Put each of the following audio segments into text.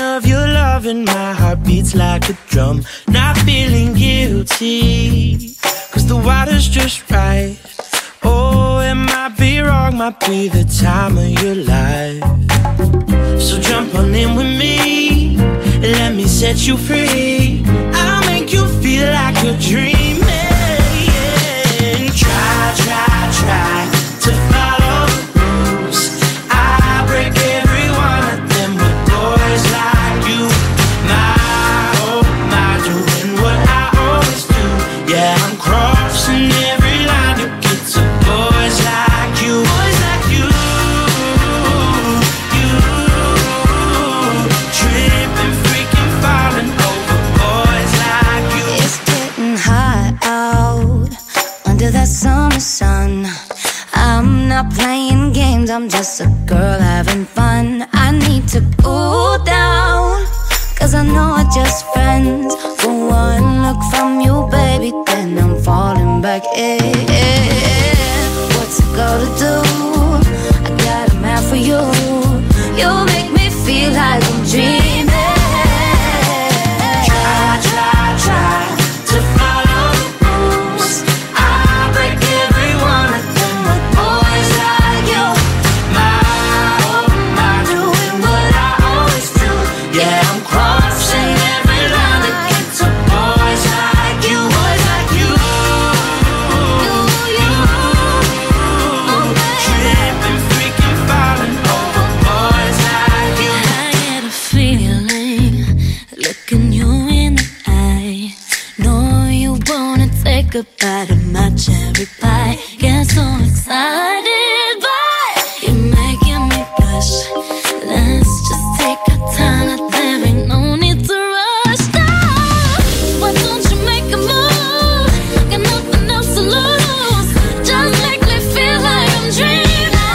of your love and my heart beats like a drum. Not feeling guilty, cause the water's just right. Oh, it might be wrong, might be the time of your life. So jump on in with me and let me set you free. I'll make you feel like you're dreaming. Try to follow the rules. I break every one of them with boys like you. My, doing what I always do. Yeah, I'm crossing every line to get to boys like you. Boys like you. Tripping, freaking, falling over boys like you. It's getting hot out under that summer sun. I'm not playing games, I'm just a girl having fun. I need to cool down, cause I know we're just friends. But one look from you, baby, then I'm falling back in. What's it gonna do? I got a map for you. You make me feel like I'm dreaming. Try to follow the rules. I break every one of them with boys like you. My, doing what I always do. Yeah, I'm crossing every line to get to boys like you. Boys like you. Tripping, freaking, falling over boys like you. I get a feeling looking you in the eye. Know you wanna take a bite of my cherry pie. Get so excited, but you're making me blush. Let's just take our time, there ain't no need to rush now. Why don't you make a move? Got nothing else to lose. Just make me feel like I'm dreaming.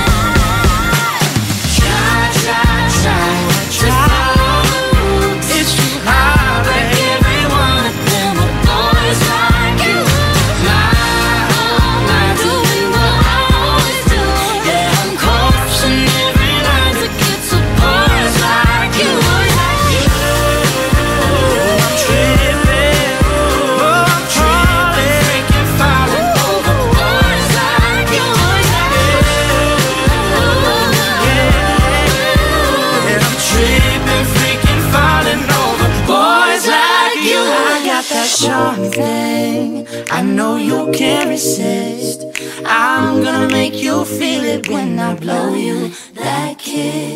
Try. It's too hard, Break every one of them with boys like you. My, doing what I always do. yeah, I'm crossing every line to get to boys like you. I'm tripping, oh, I'm falling, freaking, falling over boys like you. Yeah, I'm tripping, freaking, falling over boys like you. I got that charm thing, I know you can't resist. I'm gonna make you feel it when I blow you that kiss.